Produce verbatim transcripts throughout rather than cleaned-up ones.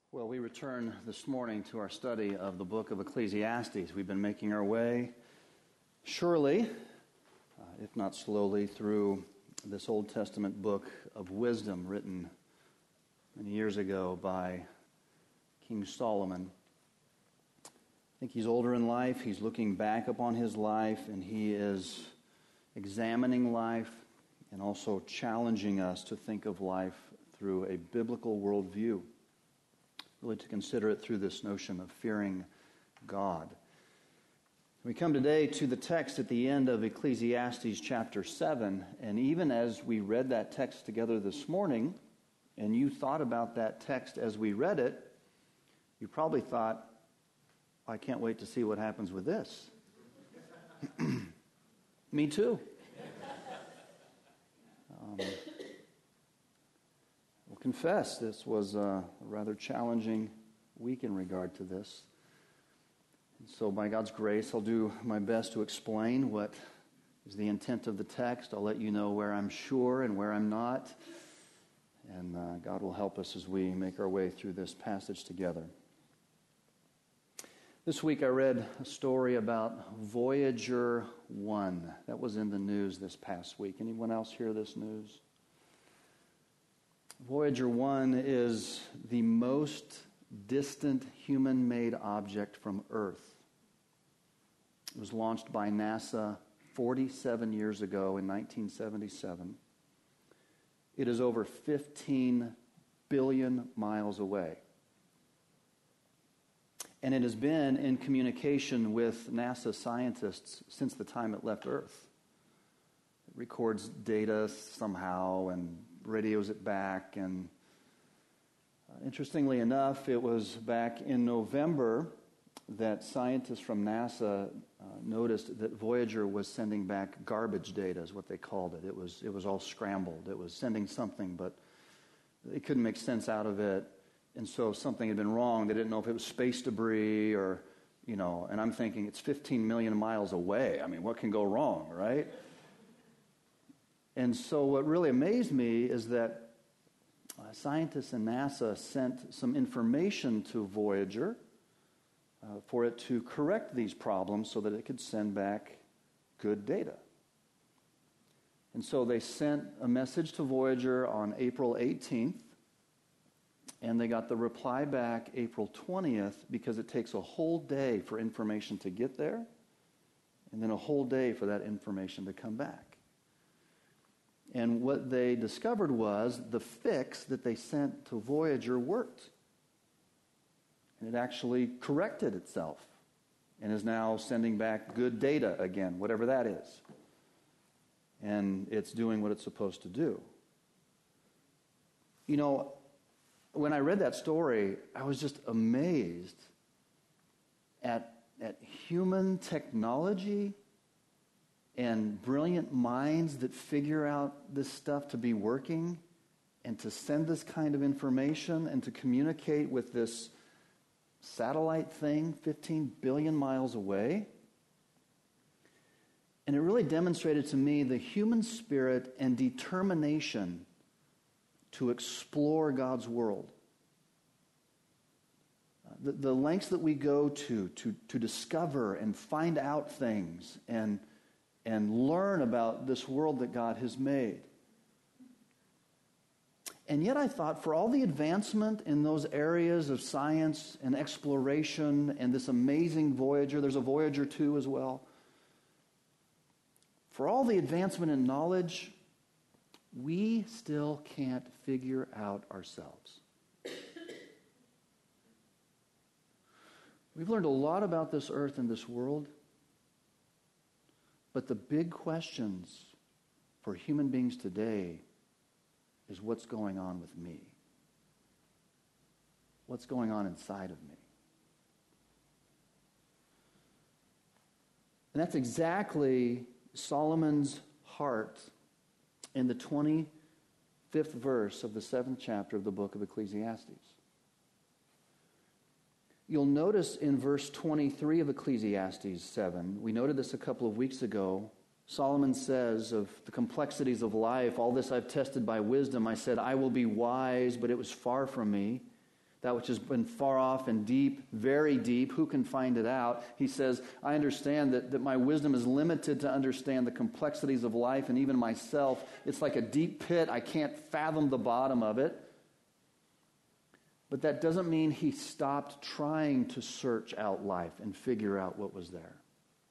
Well, we return this morning to our study of the book of Ecclesiastes. We've been making our way, surely, uh, if not slowly, through this Old Testament book of wisdom written many years ago by King Solomon. I think he's older in life. He's looking back upon his life, and he is examining life and also challenging us to think of life through a biblical worldview. Really to consider it through this notion of fearing God. We come today to the text at the end of Ecclesiastes chapter seven, and even as we read that text together this morning, and you thought about that text as we read it, you probably thought, I can't wait to see what happens with this. Me too. Um, We'll confess this was a rather challenging week in regard to this. And so by God's grace, I'll do my best to explain what is the intent of the text. I'll let you know where I'm sure and where I'm not. And uh, God will help us as we make our way through this passage together. This week I read a story about Voyager one. That was in the news this past week. Anyone else hear this news? Voyager one is the most distant human-made object from Earth. It was launched by NASA forty-seven years ago in nineteen seventy-seven. It is over fifteen billion miles away. And it has been in communication with NASA scientists since the time it left Earth. It records data somehow and radios it back, and uh, interestingly enough, it was back in November that scientists from NASA uh, noticed that Voyager was sending back garbage data, is what they called it. It was it was all scrambled. It was sending something, but they couldn't make sense out of it, and so something had been wrong. They didn't know if it was space debris or, you know, and I'm thinking it's fifteen million miles away. I mean, what can go wrong, right? And so what really amazed me is that uh, scientists in NASA sent some information to Voyager uh, for it to correct these problems so that it could send back good data. And so they sent a message to Voyager on April eighteenth, and they got the reply back April twentieth because it takes a whole day for information to get there, and then a whole day for that information to come back. And what they discovered was the fix that they sent to Voyager worked. And it actually corrected itself and is now sending back good data again, whatever that is. And it's doing what it's supposed to do. You know, when I read that story, I was just amazed at, at human technology and brilliant minds that figure out this stuff to be working and to send this kind of information and to communicate with this satellite thing fifteen billion miles away. And it really demonstrated to me the human spirit and determination to explore God's world. The, the lengths that we go to, to to discover and find out things and and learn about this world that God has made. And yet I thought, for all the advancement in those areas of science and exploration and this amazing Voyager, there's a Voyager two as well. For all the advancement in knowledge, we still can't figure out ourselves. We've learned a lot about this earth and this world. But the big questions for human beings today is what's going on with me? What's going on inside of me? And that's exactly Solomon's heart in the twenty-fifth verse of the seventh chapter of the book of Ecclesiastes. You'll notice in verse twenty-three of Ecclesiastes seven, we noted this a couple of weeks ago, Solomon says of the complexities of life, all this I've tested by wisdom. I said, I will be wise, but it was far from me. that which has been far off and deep, very deep. Who can find it out? He says, I understand that, that my wisdom is limited to understand the complexities of life and even myself. It's like a deep pit. I can't fathom the bottom of it. But that doesn't mean he stopped trying to search out life and figure out what was there.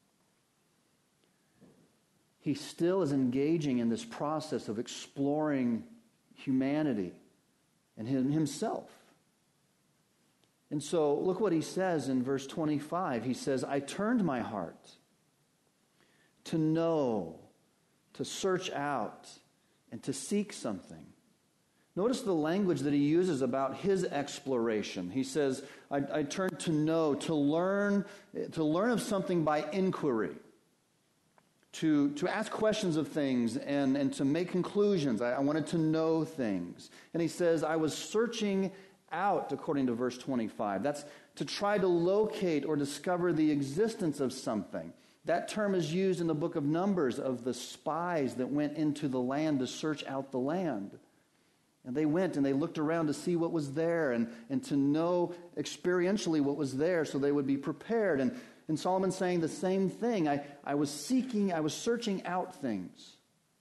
He still is engaging in this process of exploring humanity and himself. And so look what he says in verse twenty-five. He says, I turned my heart to know, to search out, and to seek something. Notice the language that he uses about his exploration. He says, I, I turned to know, to learn, to learn of something by inquiry. To, to ask questions of things and, and to make conclusions. I, I wanted to know things. And he says, I was searching out, according to verse twenty-five. That's to try to locate or discover the existence of something. That term is used in the book of Numbers of the spies that went into the land to search out the land. And they went and they looked around to see what was there and, and to know experientially what was there so they would be prepared. And, and Solomon's saying the same thing. I, I was seeking, I was searching out things.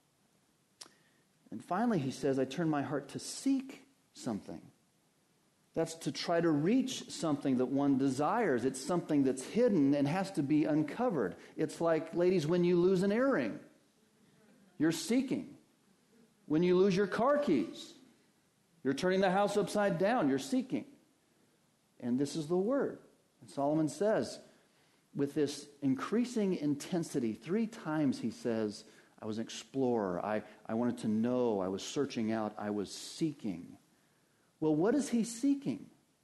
And finally he says, I turned my heart to seek something. That's to try to reach something that one desires. It's something that's hidden and has to be uncovered. It's like, ladies, when you lose an earring, you're seeking. When you lose your car keys, you're turning the house upside down. You're seeking. And this is the word. And Solomon says, with this increasing intensity, three times he says, I was an explorer. I, I wanted to know. I was searching out. I was seeking. Well, what is he seeking?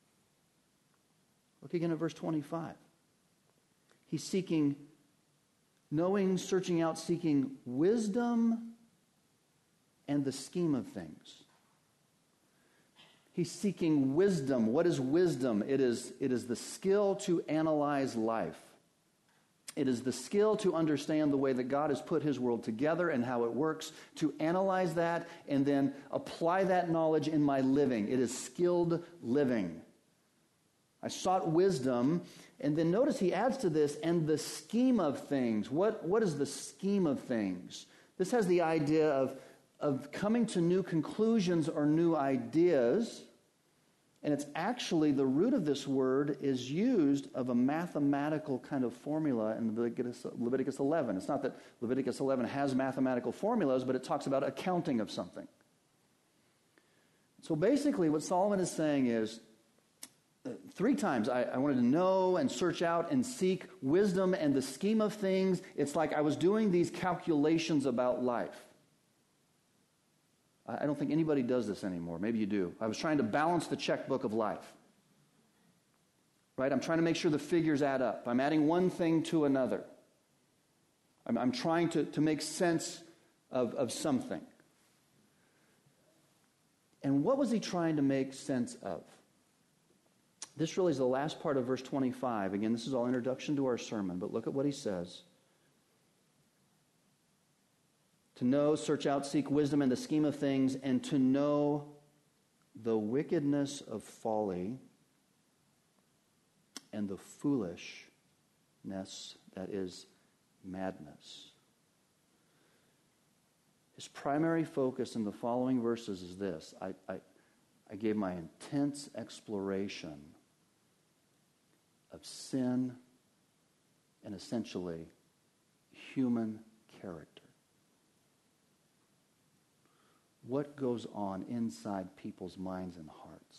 Look again at verse twenty-five. He's seeking, knowing, searching out, seeking wisdom and the scheme of things. He's seeking wisdom. What is wisdom? It is, it is the skill to analyze life. It is the skill to understand the way that God has put his world together and how it works, to analyze that and then apply that knowledge in my living. It is skilled living. I sought wisdom, and then notice he adds to this, and the scheme of things. What, what is the scheme of things? This has the idea of, of coming to new conclusions or new ideas. And it's actually, the root of this word is used of a mathematical kind of formula in Leviticus, Leviticus eleven. It's not that Leviticus eleven has mathematical formulas, but it talks about accounting of something. So basically what Solomon is saying is, uh, three times I, I wanted to know and search out and seek wisdom and the scheme of things. It's like I was doing these calculations about life. I don't think anybody does this anymore. Maybe you do. I was trying to balance the checkbook of life. Right? I'm trying to make sure the figures add up. I'm adding one thing to another. I'm, I'm trying to, to make sense of, of something. And what was he trying to make sense of? This really is the last part of verse twenty-five. Again, this is all introduction to our sermon, but look at what he says. To know, search out, seek wisdom in the scheme of things, and to know the wickedness of folly and the foolishness that is madness. His primary focus in the following verses is this. I, I, I gave my intense exploration of sin and essentially human character. What goes on inside people's minds and hearts?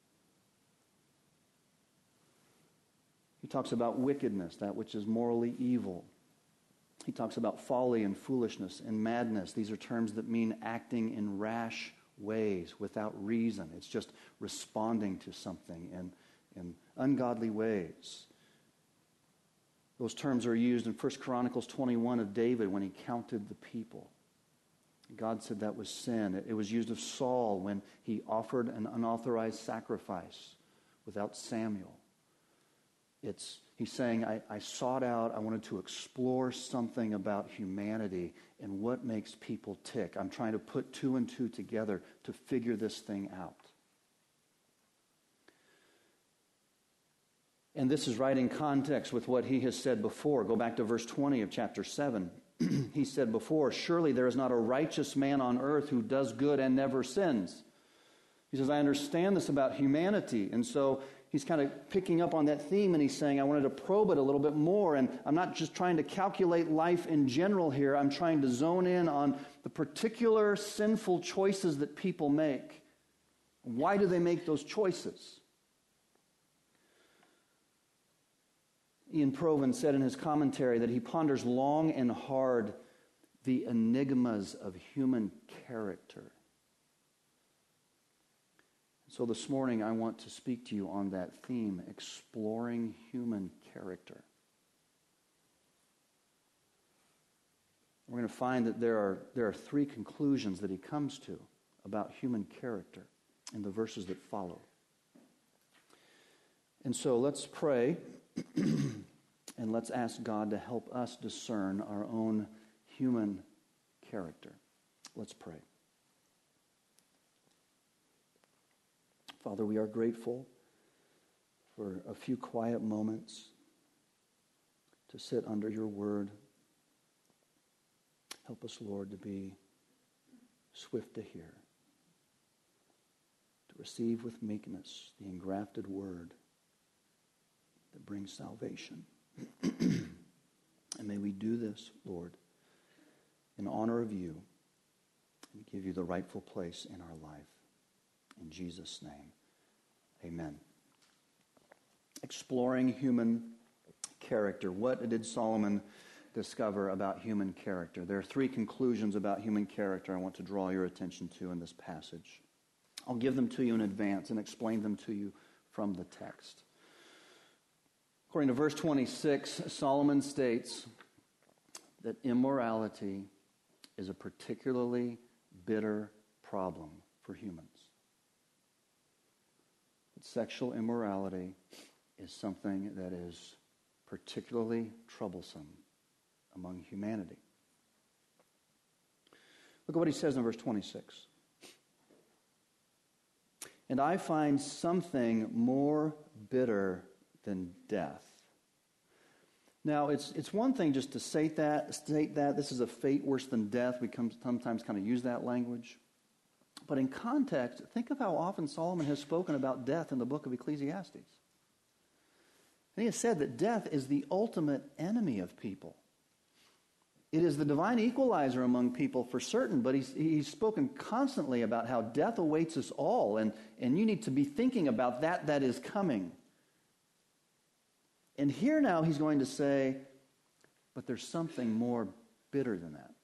He talks about wickedness, that which is morally evil. He talks about folly and foolishness and madness. These are terms that mean acting in rash ways without reason. It's just responding to something in, in ungodly ways. Those terms are used in First Chronicles twenty-one of David when he counted the people. God said that was sin. It was used of Saul when he offered an unauthorized sacrifice without Samuel. It's, he's saying, I, I sought out, I wanted to explore something about humanity and what makes people tick. I'm trying to put two and two together to figure this thing out. And this is right in context with what he has said before. Go back to verse twenty of chapter seven. He said before, surely there is not a righteous man on earth who does good and never sins. He says, I understand this about humanity. And so he's kind of picking up on that theme, and he's saying, I wanted to probe it a little bit more. And I'm not just trying to calculate life in general here. I'm trying to zone in on the particular sinful choices that people make. Why do they make those choices? Ian Provan said in his commentary that he ponders long and hard the enigmas of human character. So this morning I want to speak to you on that theme, exploring human character. We're going to find that there are, there are three conclusions that he comes to about human character in the verses that follow. And so let's pray. And let's ask God to help us discern our own human character. Let's pray. Father, we are grateful for a few quiet moments to sit under your word. Help us, Lord, to be swift to hear, to receive with meekness the engrafted word that brings salvation. And may we do this, Lord, in honor of you and give you the rightful place in our life. In Jesus' name, amen. Exploring human character. What did Solomon discover about human character? There are three conclusions about human character I want to draw your attention to in this passage. I'll give them to you in advance and explain them to you from the text. According to verse twenty-six, Solomon states that immorality is a particularly bitter problem for humans. That sexual immorality is something that is particularly troublesome among humanity. Look at what he says in verse twenty-six. And I find something more bitter than death. Now, it's it's one thing just to state that, state that this is a fate worse than death. We come, sometimes kind of use that language. But in context, think of how often Solomon has spoken about death in the book of Ecclesiastes. And he has said that death is the ultimate enemy of people. It is the divine equalizer among people for certain, but he's, he's spoken constantly about how death awaits us all, and, and you need to be thinking about that that is coming. And here now he's going to say, but there's something more bitter than that.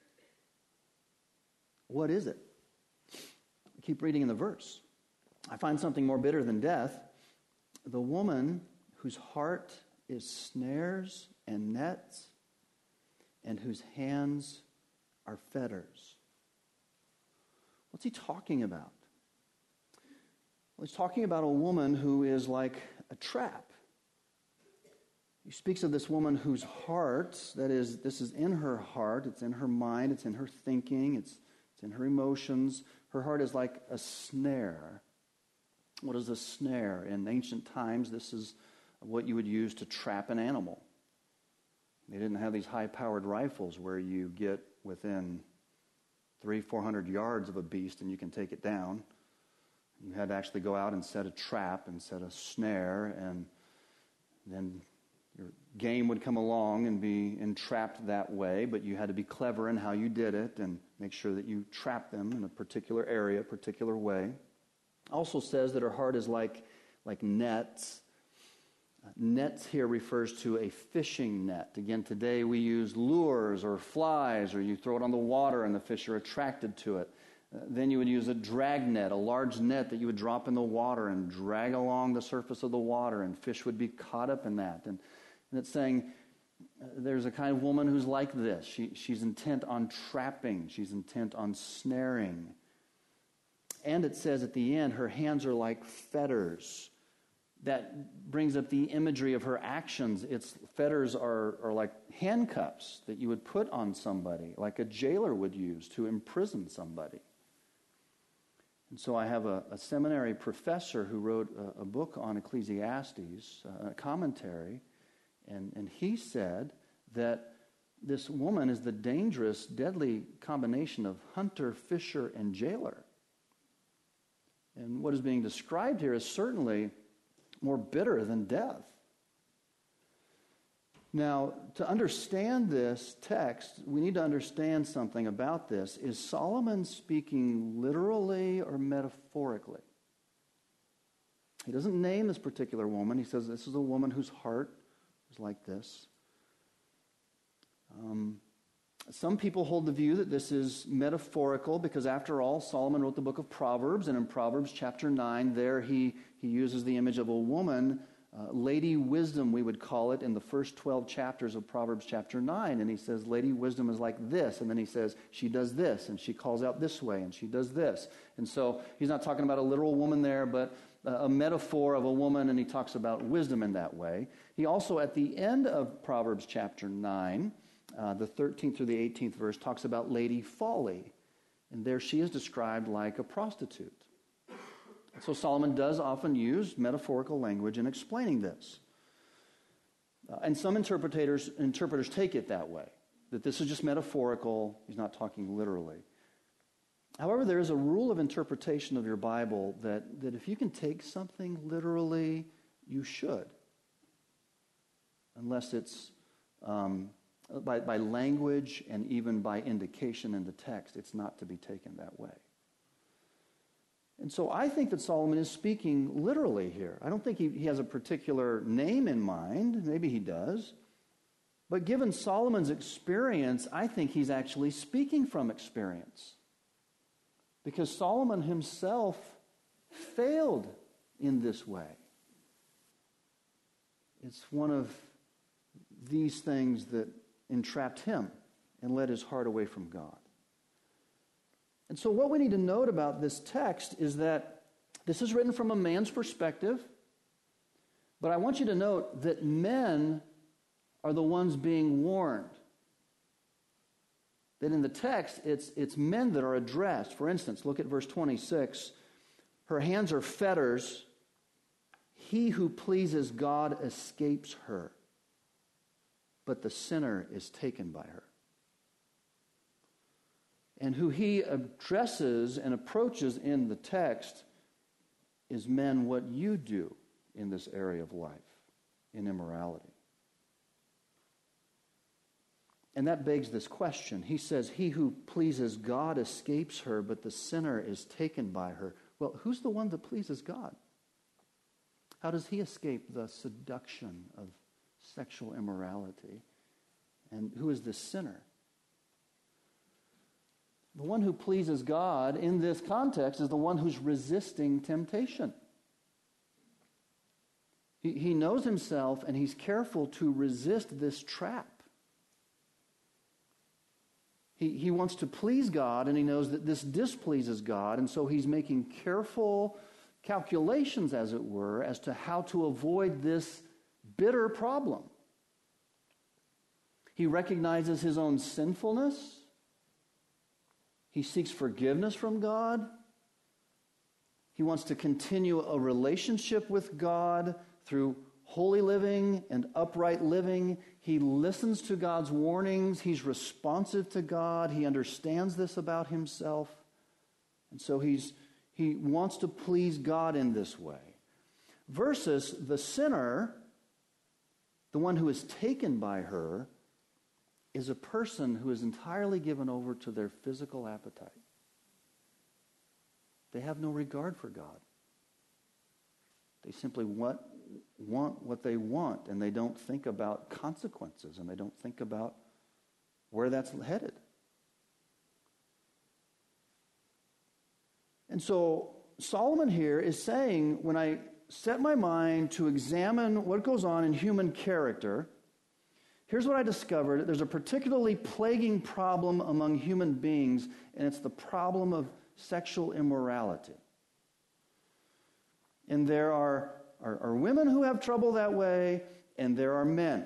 What is it? Keep reading in the verse. I find something more bitter than death. The woman whose heart is snares and nets, and whose hands are fetters. What's he talking about? Well, he's talking about a woman who is like a trap. He speaks of this woman whose heart, that is, this is in her heart, it's in her mind, it's in her thinking, it's, it's in her emotions. Her heart is like a snare. What is a snare? In ancient times, this is what you would use to trap an animal. They didn't have these high-powered rifles where you get within three, four hundred yards of a beast and you can take it down. You had to actually go out and set a trap and set a snare, and then your game would come along and be entrapped that way, but you had to be clever in how you did it and make sure that you trapped them in a particular area, a particular way. Also says that her heart is like, like nets. Uh, nets here refers to a fishing net. Again, today we use lures or flies, or you throw it on the water and the fish are attracted to it. Uh, then you would use a drag net, a large net that you would drop in the water and drag along the surface of the water, and fish would be caught up in that. And, and it's saying uh, there's a kind of woman who's like this. She, she's intent on trapping. She's intent on snaring. And it says at the end, her hands are like fetters. That brings up the imagery of her actions. Its fetters are, are like handcuffs that you would put on somebody, like a jailer would use to imprison somebody. And so I have a, a seminary professor who wrote a, a book on Ecclesiastes, uh, a commentary, and, and he said that this woman is the dangerous, deadly combination of hunter, fisher, and jailer. And what is being described here is certainly more bitter than death. Now, to understand this text, we need to understand something about this. Is Solomon speaking literally or metaphorically? He doesn't name this particular woman. He says this is a woman whose heart is like this. Um, some people hold the view that this is metaphorical because, after all, Solomon wrote the book of Proverbs, and in Proverbs chapter nine, there he, he uses the image of a woman, uh, Lady Wisdom, we would call it, in the first twelve chapters of Proverbs chapter nine. And he says, Lady Wisdom is like this. And then he says, she does this, and she calls out this way, and she does this. And so he's not talking about a literal woman there, but a metaphor of a woman, and he talks about wisdom in that way. He also, at the end of Proverbs chapter nine, uh, the thirteenth through the eighteenth verse, talks about Lady Folly. And there she is described like a prostitute. So Solomon does often use metaphorical language in explaining this. Uh, and some interpreters, interpreters take it that way, that this is just metaphorical, he's not talking literally. However, there is a rule of interpretation of your Bible that, that if you can take something literally, you should. Unless it's um, by, by language and even by indication in the text, it's not to be taken that way. And so I think that Solomon is speaking literally here. I don't think he, he has a particular name in mind. Maybe he does. But given Solomon's experience, I think he's actually speaking from experience. Because Solomon himself failed in this way. It's one of these things that entrapped him and led his heart away from God. And so what we need to note about this text is that this is written from a man's perspective, but I want you to note that men are the ones being warned. That in the text, it's, it's men that are addressed. For instance, look at verse twenty-six. Her hands are fetters. He who pleases God escapes her, but the sinner is taken by her. And who he addresses and approaches in the text is men, what you do in this area of life, in immorality. And that begs this question. He says, he who pleases God escapes her, but the sinner is taken by her. Well, who's the one that pleases God? How does he escape the seduction of sexual immorality? And who is this sinner? The one who pleases God in this context is the one who's resisting temptation. He, he knows himself and he's careful to resist this trap. He, he wants to please God, and he knows that this displeases God, and so he's making careful calculations, as it were, as to how to avoid this bitter problem. He recognizes his own sinfulness. He seeks forgiveness from God. He wants to continue a relationship with God through holy living and upright living. He listens to God's warnings. He's responsive to God. He understands this about himself. And so he's he wants to please God in this way. Versus the sinner, the one who is taken by her, is a person who is entirely given over to their physical appetite. They have no regard for God. They simply want, want what they want, and they don't think about consequences, and they don't think about where that's headed. And so Solomon here is saying, when I set my mind to examine what goes on in human character, here's what I discovered. There's a particularly plaguing problem among human beings, and it's the problem of sexual immorality. And there are, are, are women who have trouble that way, and there are men.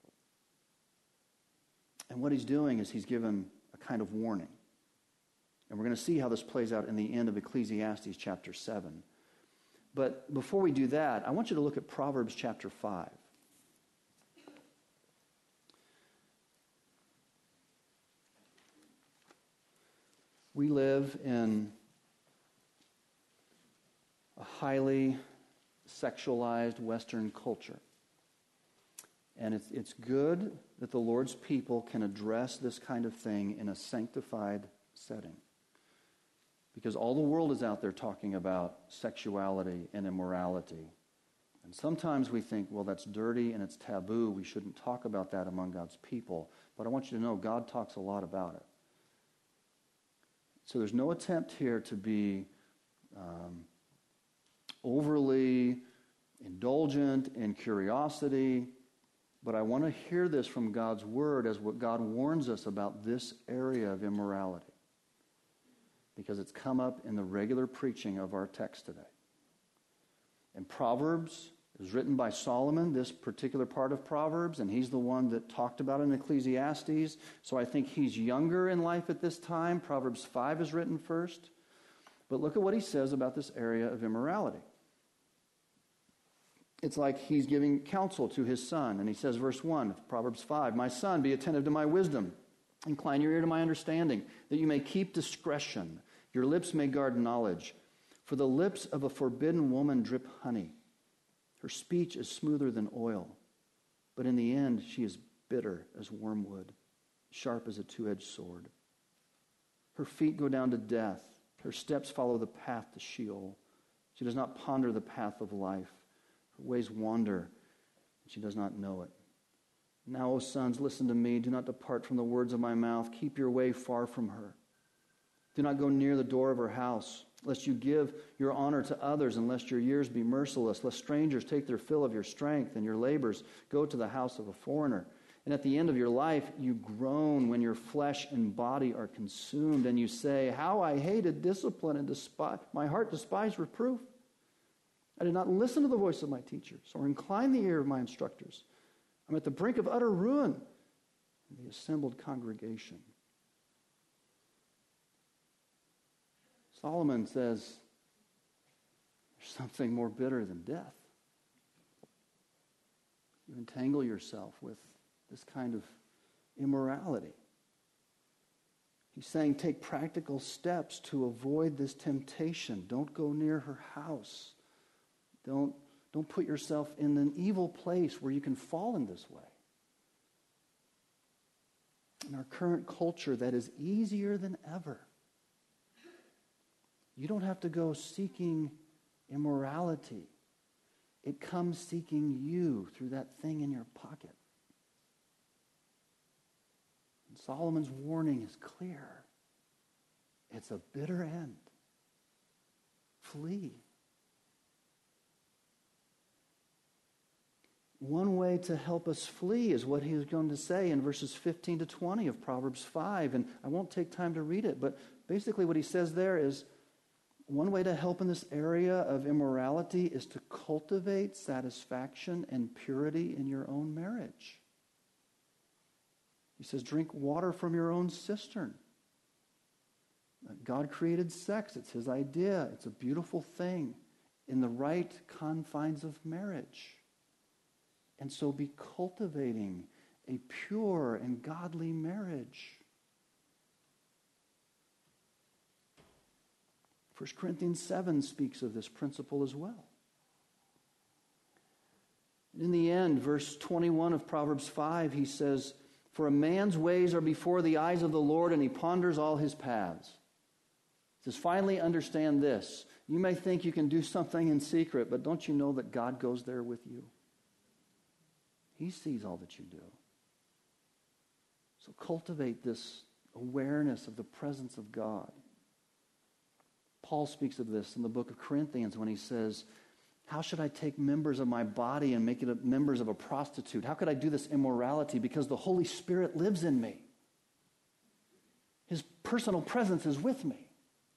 And what he's doing is he's given a kind of warning. And we're going to see how this plays out in the end of Ecclesiastes chapter seven. But before we do that, I want you to look at Proverbs chapter five. We live in a highly sexualized Western culture. And it's, it's good that the Lord's people can address this kind of thing in a sanctified setting. Because all the world is out there talking about sexuality and immorality. And sometimes we think, well, that's dirty and it's taboo. We shouldn't talk about that among God's people. But I want you to know God talks a lot about it. So there's no attempt here to be um, overly indulgent in curiosity. But I want to hear this from God's word as what God warns us about this area of immorality. Because it's come up in the regular preaching of our text today. And Proverbs is written by Solomon, this particular part of Proverbs, and he's the one that talked about it in Ecclesiastes. So I think he's younger in life at this time. Proverbs five is written first. But look at what he says about this area of immorality. It's like he's giving counsel to his son. And he says, verse one, Proverbs five, "My son, be attentive to my wisdom. Incline your ear to my understanding, that you may keep discretion. Your lips may guard knowledge. For the lips of a forbidden woman drip honey. Her speech is smoother than oil. But in the end, she is bitter as wormwood, sharp as a two-edged sword. Her feet go down to death. Her steps follow the path to Sheol. She does not ponder the path of life. Her ways wander, and she does not know it. Now, O sons, listen to me. Do not depart from the words of my mouth. Keep your way far from her. Do not go near the door of her house, lest you give your honor to others, and lest your years be merciless, lest strangers take their fill of your strength, and your labors go to the house of a foreigner. And at the end of your life, you groan when your flesh and body are consumed, and you say, how I hated discipline, and despise, my heart despised reproof. I did not listen to the voice of my teachers, or incline the ear of my instructors. I'm at the brink of utter ruin in the assembled congregation." Solomon says there's something more bitter than death. You entangle yourself with this kind of immorality. He's saying take practical steps to avoid this temptation. Don't go near her house. Don't Don't put yourself in an evil place where you can fall in this way. In our current culture, that is easier than ever. You don't have to go seeking immorality. It comes seeking you through that thing in your pocket. And Solomon's warning is clear. It's a bitter end. Flee. One way to help us flee is what he's going to say in verses fifteen to twenty of Proverbs five. And I won't take time to read it, but basically what he says there is one way to help in this area of immorality is to cultivate satisfaction and purity in your own marriage. He says, drink water from your own cistern. God created sex. It's his idea. It's a beautiful thing in the right confines of marriage. And so be cultivating a pure and godly marriage. First Corinthians seven speaks of this principle as well. And in the end, verse twenty-one of Proverbs five, he says, "For a man's ways are before the eyes of the Lord, and he ponders all his paths." He says, finally understand this. You may think you can do something in secret, but don't you know that God goes there with you? He sees all that you do. So cultivate this awareness of the presence of God. Paul speaks of this in the book of Corinthians when he says, how should I take members of my body and make it members of a prostitute? How could I do this immorality? Because the Holy Spirit lives in me. His personal presence is with me.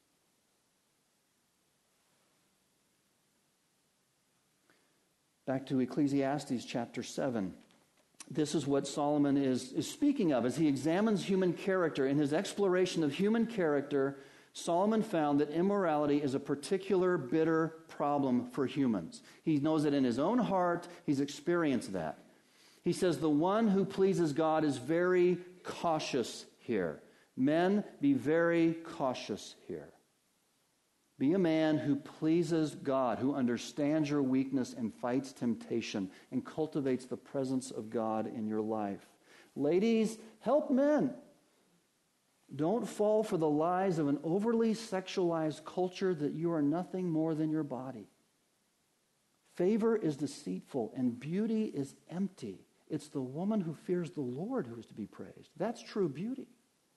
Back to Ecclesiastes chapter seven. This is what Solomon is, is speaking of as he examines human character. In his exploration of human character, Solomon found that immorality is a particular bitter problem for humans. He knows it in his own heart. He's experienced that. He says the one who pleases God is very cautious here. Men, be very cautious here. Be a man who pleases God, who understands your weakness and fights temptation and cultivates the presence of God in your life. Ladies, help men. Don't fall for the lies of an overly sexualized culture that you are nothing more than your body. Favor is deceitful and beauty is empty. It's the woman who fears the Lord who is to be praised. That's true beauty.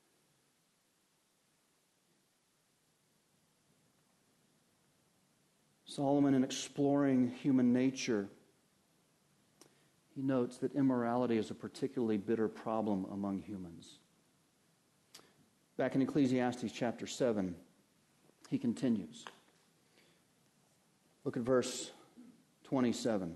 Solomon, in exploring human nature, he notes that immorality is a particularly bitter problem among humans. Back in Ecclesiastes chapter seven, he continues. Look at verse twenty-seven.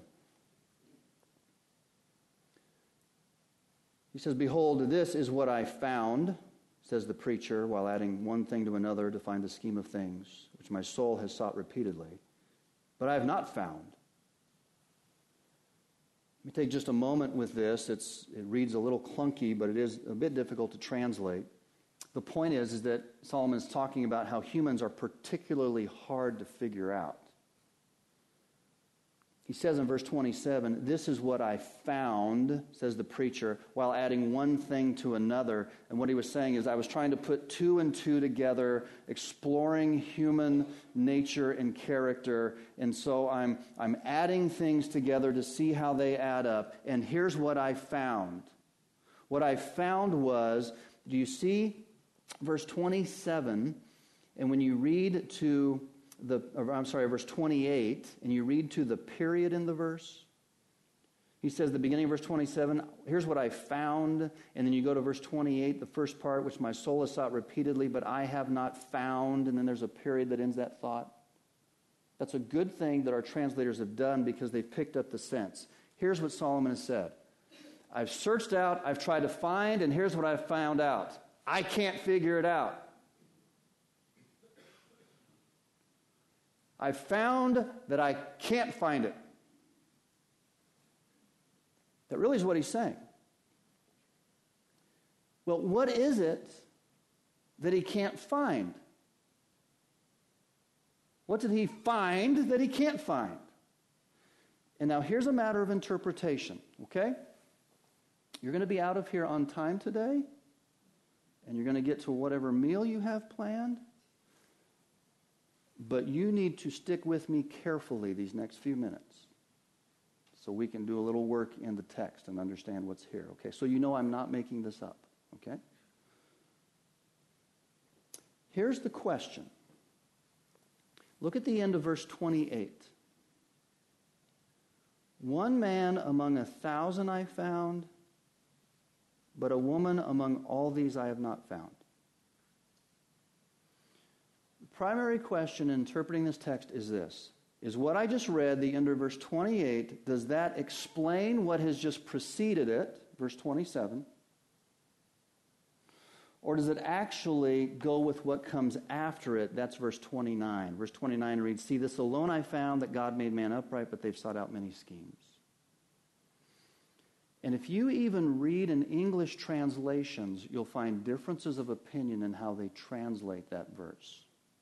He says, "Behold, this is what I found," says the preacher, while adding one thing to another to find the scheme of things, which my soul has sought repeatedly, but I have not found. Let me take just a moment with this. It's, it reads a little clunky, but it is a bit difficult to translate. The point is, is that Solomon is talking about how humans are particularly hard to figure out. He says in verse twenty-seven, "This is what I found," says the preacher, while adding one thing to another. And what he was saying is, I was trying to put two and two together, exploring human nature and character. And so I'm, I'm adding things together to see how they add up. And here's what I found. What I found was, do you see verse twenty-seven? And when you read to the, I'm sorry, verse twenty-eight, and you read to the period in the verse, he says, the beginning of verse twenty-seven, here's what I found. And then you go to verse twenty-eight, the first part, which my soul has sought repeatedly, but I have not found. And then there's a period that ends that thought. That's a good thing that our translators have done because they've picked up the sense. Here's what Solomon has said. I've searched out, I've tried to find, and here's what I've found out. I can't figure it out. I found that I can't find it. That really is what he's saying. Well, what is it that he can't find? What did he find that he can't find? And now here's a matter of interpretation, okay? You're going to be out of here on time today, and you're going to get to whatever meal you have planned. But you need to stick with me carefully these next few minutes so we can do a little work in the text and understand what's here. Okay, so you know I'm not making this up. Okay? Here's the question. Look at the end of verse twenty-eight. One man among a thousand I found, but a woman among all these I have not found. Primary question in interpreting this text is this. Is what I just read, the end of verse twenty-eight, does that explain what has just preceded it, verse twenty-seven? Or does it actually go with what comes after it? That's verse twenty-nine. Verse twenty-nine reads, "See, this alone I found, that God made man upright, but they've sought out many schemes." And if you even read in English translations, you'll find differences of opinion in how they translate that verse.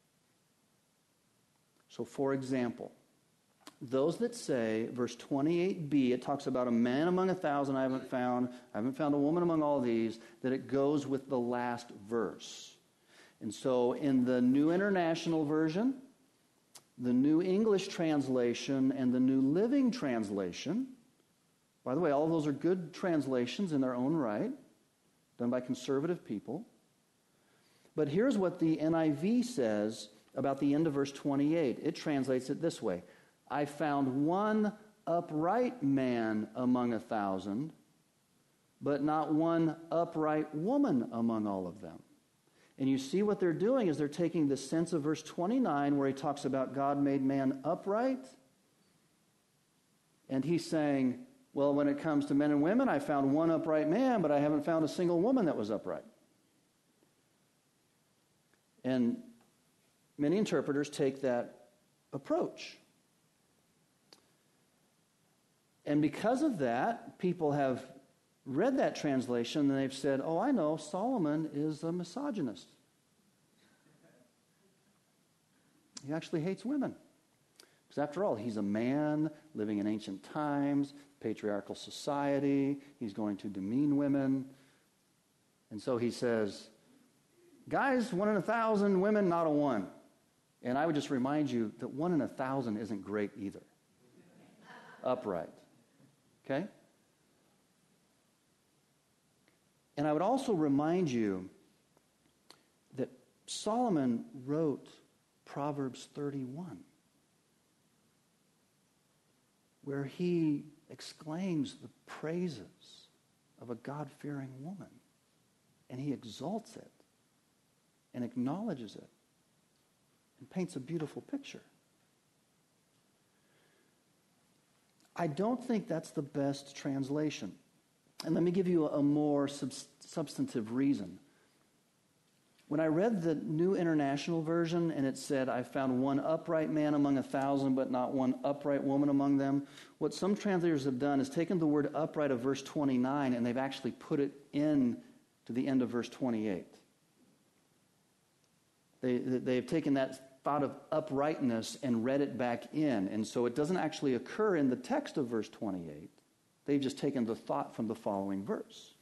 So, for example, those that say, verse twenty-eight b, it talks about a man among a thousand I haven't found, I haven't found a woman among all these, that it goes with the last verse. And so in the New International Version, the New English Translation, and the New Living Translation, by the way, all of those are good translations in their own right, done by conservative people. But here's what the N I V says about the end of verse twenty-eight. It translates it this way. I found one upright man among a thousand, but not one upright woman among all of them. And you see what they're doing is they're taking the sense of verse twenty-nine where he talks about God made man upright. And he's saying, well, when it comes to men and women, I found one upright man, but I haven't found a single woman that was upright. And Many interpreters take that approach. And because of that, people have read that translation and they've said, oh, I know, Solomon is a misogynist. He actually hates women. Because after all, he's a man living in ancient times, patriarchal society. He's going to demean women. And so he says, guys, one in a thousand, women, not a one. And I would just remind you that one in a thousand isn't great either. Upright. Okay? And I would also remind you that Solomon wrote Proverbs thirty-one, where he exclaims the praises of a God-fearing woman. And he exalts it and acknowledges it and paints a beautiful picture. I don't think that's the best translation. And let me give you a more sub- substantive reason. When I read the New International Version and it said, I found one upright man among a thousand, but not one upright woman among them, what some translators have done is taken the word upright of verse twenty-nine and they've actually put it in to the end of verse twenty-eight. They, they've taken that thought of uprightness and read it back in. And so it doesn't actually occur in the text of verse twenty-eight. They've just taken the thought from the following verse.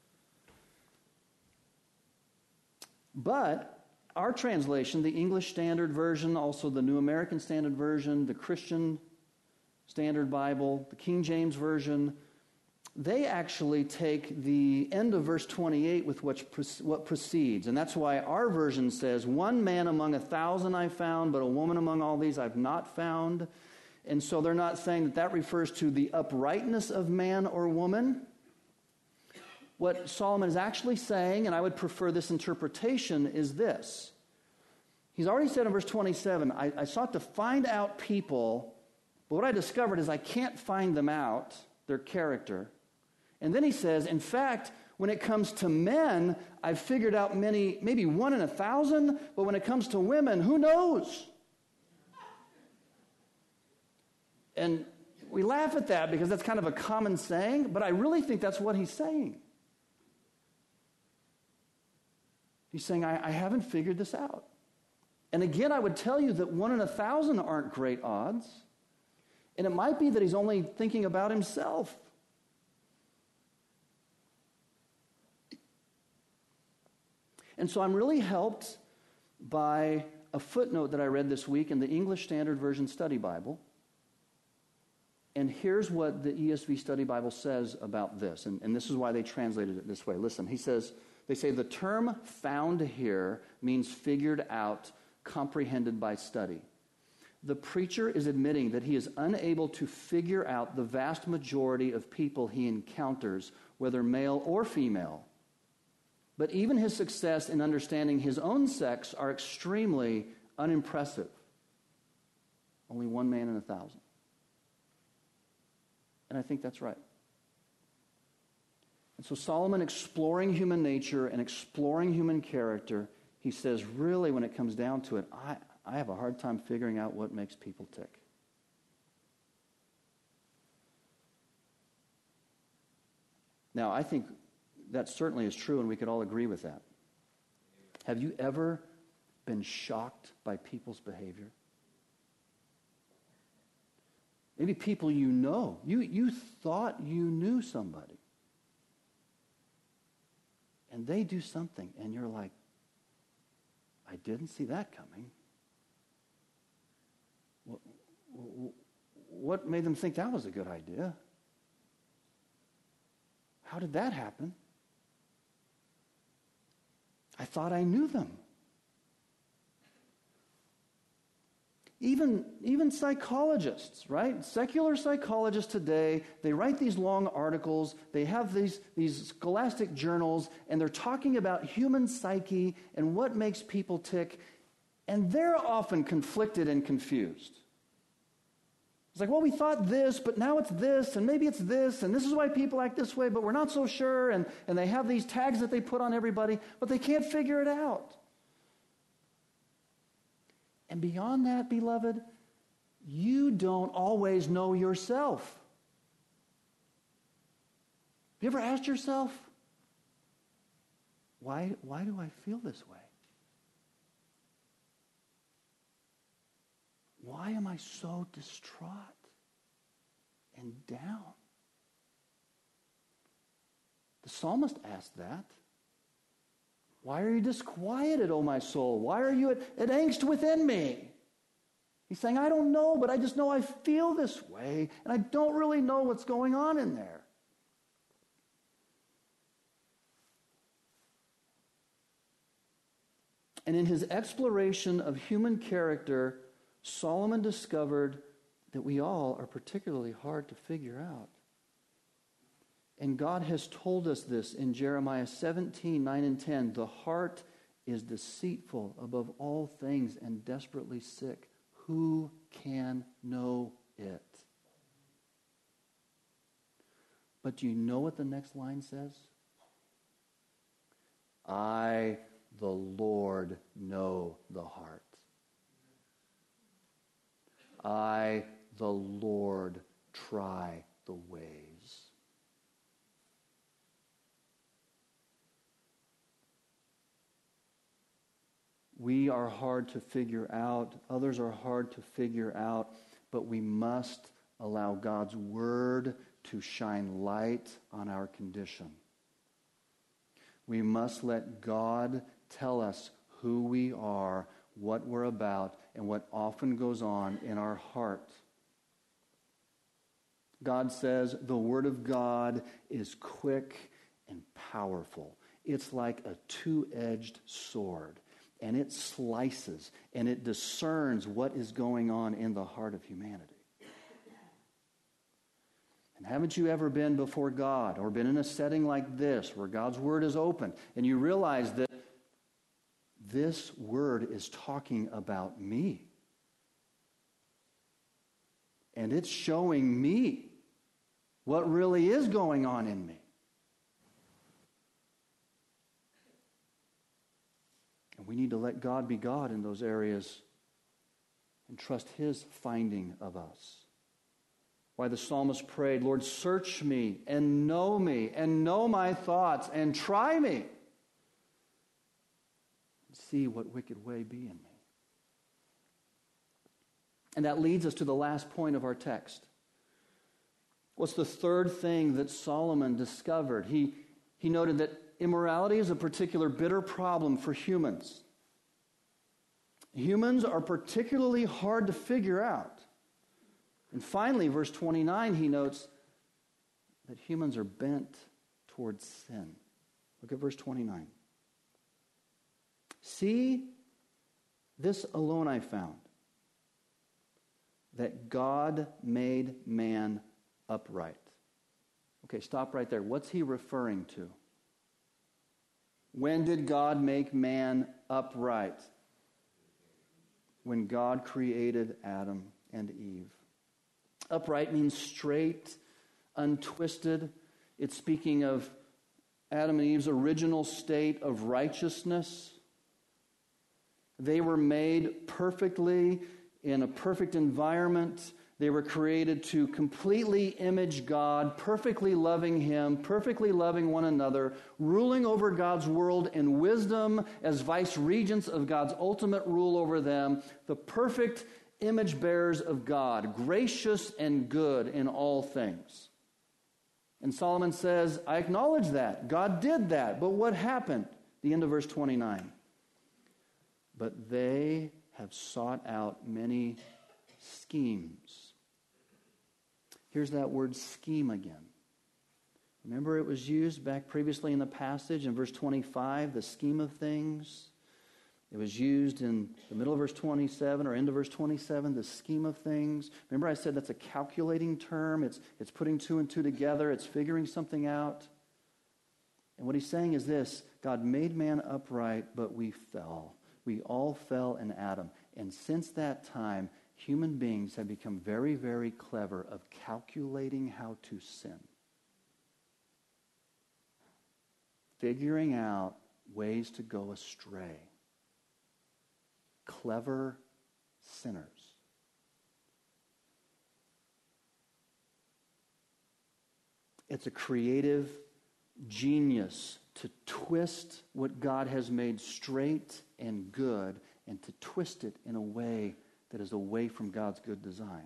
But our translation, the English Standard Version, also the New American Standard Version, the Christian Standard Bible, the King James Version, they actually take the end of verse twenty-eight with what, what precedes. And that's why our version says, one man among a thousand I found, but a woman among all these I've not found. And so they're not saying that that refers to the uprightness of man or woman. What Solomon is actually saying, and I would prefer this interpretation, is this. He's already said in verse twenty-seven, I, I sought to find out people, but what I discovered is I can't find them out, their character. And then he says, in fact, when it comes to men, I've figured out many, maybe one in a thousand, but when it comes to women, who knows? And we laugh at that because that's kind of a common saying, but I really think that's what he's saying. He's saying, I, I haven't figured this out. And again, I would tell you that one in a thousand aren't great odds. And it might be that he's only thinking about himself. And so I'm really helped by a footnote that I read this week in the English Standard Version Study Bible. And here's what the E S V Study Bible says about this. And, and this is why they translated it this way. Listen, he says, they say the term found here means figured out, comprehended by study. The preacher is admitting that he is unable to figure out the vast majority of people he encounters, whether male or female. But even his success in understanding his own sex are extremely unimpressive. Only one man in a thousand. And I think that's right. And so Solomon, exploring human nature and exploring human character, he says, really, when it comes down to it, I, I have a hard time figuring out what makes people tick. Now, I think that certainly is true, and we could all agree with that. Have you ever been shocked by people's behavior? Maybe people you know. You, you thought you knew somebody. And they do something, and you're like, I didn't see that coming. What, what made them think that was a good idea? How did that happen? I thought I knew them. Even, even psychologists, right? Secular psychologists today, they write these long articles, they have these, these scholastic journals, and they're talking about human psyche and what makes people tick, and they're often conflicted and confused. It's like, well, we thought this, but now it's this, and maybe it's this, and this is why people act this way, but we're not so sure, and, and they have these tags that they put on everybody, but they can't figure it out. And beyond that, beloved, you don't always know yourself. Have you ever asked yourself, why, why do I feel this way? Why am I so distraught and down? The psalmist asked that. Why are you disquieted, O my soul? Why are you at, at angst within me? He's saying, I don't know, but I just know I feel this way, and I don't really know what's going on in there. And in his exploration of human character, Solomon discovered that we all are particularly hard to figure out. And God has told us this in Jeremiah seventeen, nine and ten. The heart is deceitful above all things and desperately sick. Who can know it? But do you know what the next line says? I, the Lord, know the heart. I, the Lord, try the ways. We are hard to figure out. Others are hard to figure out. But we must allow God's Word to shine light on our condition. We must let God tell us who we are, what we're about, and what often goes on in our heart. God says the Word of God is quick and powerful. It's like a two-edged sword. And it slices and it discerns what is going on in the heart of humanity. And haven't you ever been before God or been in a setting like this where God's Word is open and you realize that this Word is talking about me? And it's showing me what really is going on in me. And we need to let God be God in those areas and trust His finding of us. Why the psalmist prayed, Lord, search me and know me and know my thoughts and try me and see what wicked way be in me. And that leads us to the last point of our text. What's the third thing that Solomon discovered? He, he noted that immorality is a particular bitter problem for humans. Humans are particularly hard to figure out. And finally, verse twenty-nine, he notes that humans are bent towards sin. Look at verse twenty-nine. See, this alone I found, that God made man upright. Okay, stop right there. What's he referring to? When did God make man upright? When God created Adam and Eve. Upright means straight, untwisted. It's speaking of Adam and Eve's original state of righteousness. They were made perfectly in a perfect environment. They were created to completely image God, perfectly loving Him, perfectly loving one another, ruling over God's world in wisdom as vice-regents of God's ultimate rule over them, the perfect image bearers of God, gracious and good in all things. And Solomon says, I acknowledge that. God did that. But what happened? The end of verse twenty-nine. But they have sought out many schemes. Here's that word scheme again. Remember it was used back previously in the passage in verse twenty-five, the scheme of things. It was used in the middle of verse twenty-seven or end of verse twenty-seven, the scheme of things. Remember I said that's a calculating term. It's, it's putting two and two together. It's figuring something out. And what he's saying is this: God made man upright, but we fell. We all fell in Adam. And since that time, human beings have become very, very clever of calculating how to sin. Figuring out ways to go astray. Clever sinners. It's a creative genius to twist what God has made straight and good and to twist it in a way that is away from God's good design.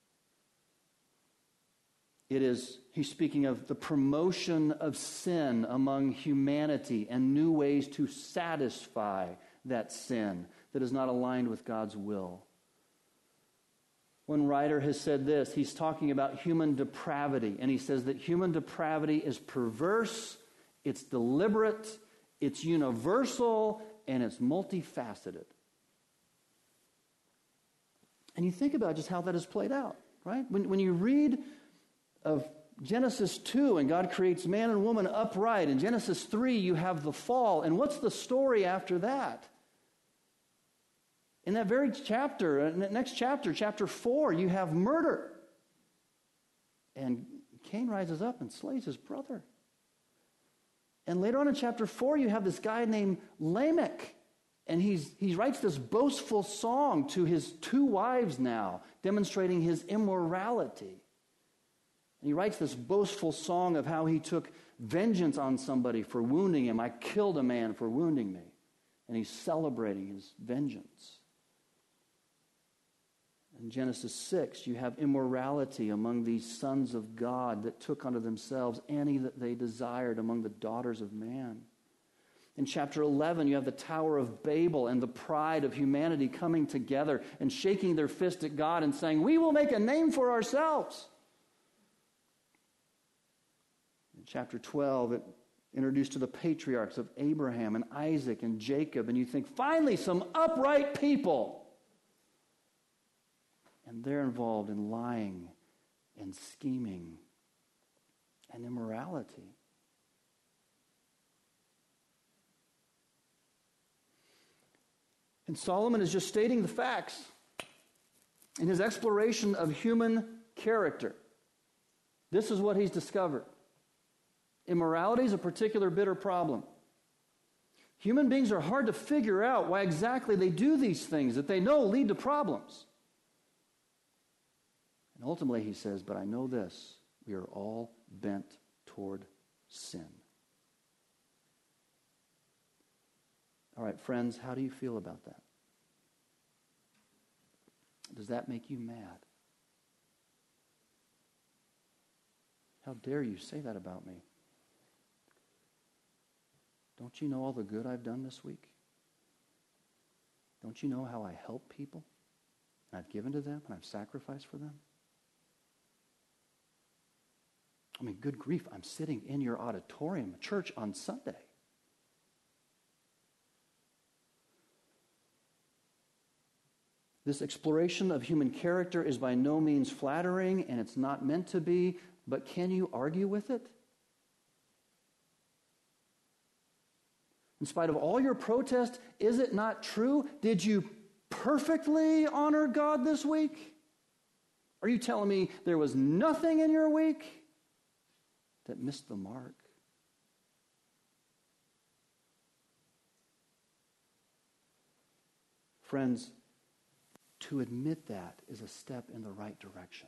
It is, he's speaking of the promotion of sin among humanity and new ways to satisfy that sin that is not aligned with God's will. One writer has said this. He's talking about human depravity, and he says that human depravity is perverse, it's deliberate, it's universal, and it's multifaceted. And you think about just how that is played out, right? When, when you read of Genesis two, and God creates man and woman upright. In Genesis three, you have the fall. And what's the story after that? In that very chapter, in that next chapter, chapter four, you have murder. And Cain rises up and slays his brother. And later on in chapter four, you have this guy named Lamech. And he's, he writes this boastful song to his two wives now, demonstrating his immorality. And he writes this boastful song of how he took vengeance on somebody for wounding him. I killed a man for wounding me. And he's celebrating his vengeance. In Genesis six, you have immorality among these sons of God that took unto themselves any that they desired among the daughters of man. In chapter eleven, you have the Tower of Babel and the pride of humanity coming together and shaking their fist at God and saying, we will make a name for ourselves. In chapter twelve, it introduced to the patriarchs of Abraham and Isaac and Jacob, and you think, finally, some upright people. And they're involved in lying and scheming and immorality. And Solomon is just stating the facts in his exploration of human character. This is what he's discovered. Immorality is a particular bitter problem. Human beings are hard to figure out why exactly they do these things that they know lead to problems. And ultimately he says, but I know this, we are all bent toward sin. All right, friends, how do you feel about that? Does that make you mad? How dare you say that about me? Don't you know all the good I've done this week? Don't you know how I help people? And I've given to them and I've sacrificed for them? I mean, good grief, I'm sitting in your auditorium, church on Sunday. This exploration of human character is by no means flattering, and it's not meant to be, but can you argue with it? In spite of all your protest, is it not true? Did you perfectly honor God this week? Are you telling me there was nothing in your week that missed the mark? Friends, to admit that is a step in the right direction.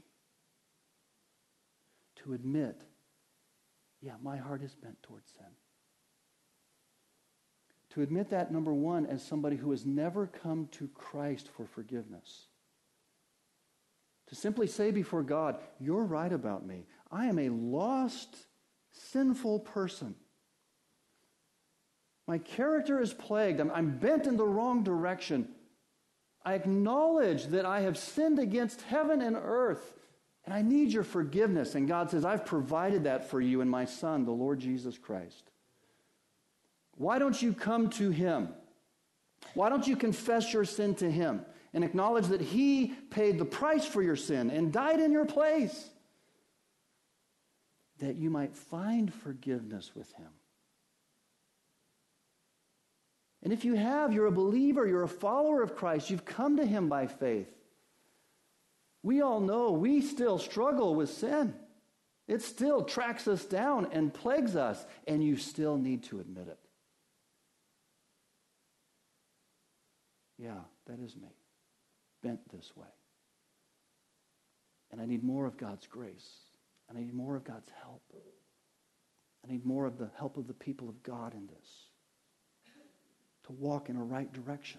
To admit, yeah, my heart is bent towards sin. To admit that, number one, as somebody who has never come to Christ for forgiveness. To simply say before God, you're right about me. I am a lost, sinful person. My character is plagued. I'm, I'm bent in the wrong direction. I acknowledge that I have sinned against heaven and earth, and I need your forgiveness. And God says, I've provided that for you in my Son, the Lord Jesus Christ. Why don't you come to him? Why don't you confess your sin to him and acknowledge that he paid the price for your sin and died in your place, that you might find forgiveness with him? And if you have, you're a believer, you're a follower of Christ, you've come to him by faith. We all know we still struggle with sin. It still tracks us down and plagues us, and you still need to admit it. Yeah, that is me. bent this way. And I need more of God's grace. And I need more of God's help. I need more of the help of the people of God in this, to walk in a right direction.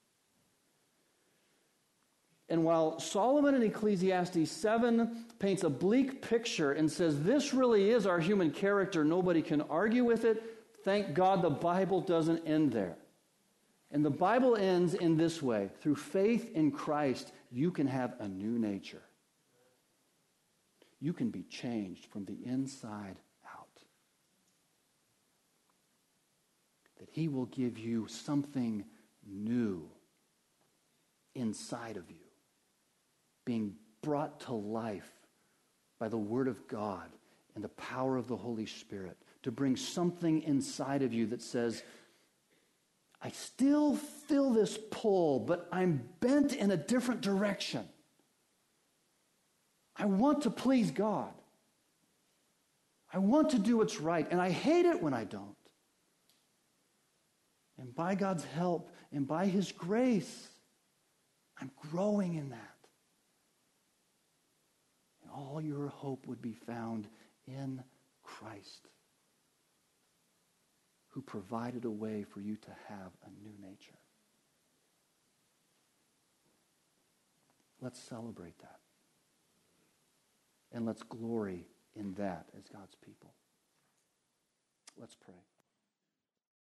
And while Solomon in Ecclesiastes seven paints a bleak picture and says this really is our human character, nobody can argue with it, thank God the Bible doesn't end there. And the Bible ends in this way. Through faith in Christ, you can have a new nature. You can be changed from the inside out. That He will give you something new inside of you, being brought to life by the Word of God and the power of the Holy Spirit, to bring something inside of you that says, I still feel this pull, but I'm bent in a different direction. I want to please God. I want to do what's right, and I hate it when I don't. And by God's help and by His grace, I'm growing in that. And all your hope would be found in Christ, who provided a way for you to have a new nature. Let's celebrate that. And let's glory in that as God's people. Let's pray.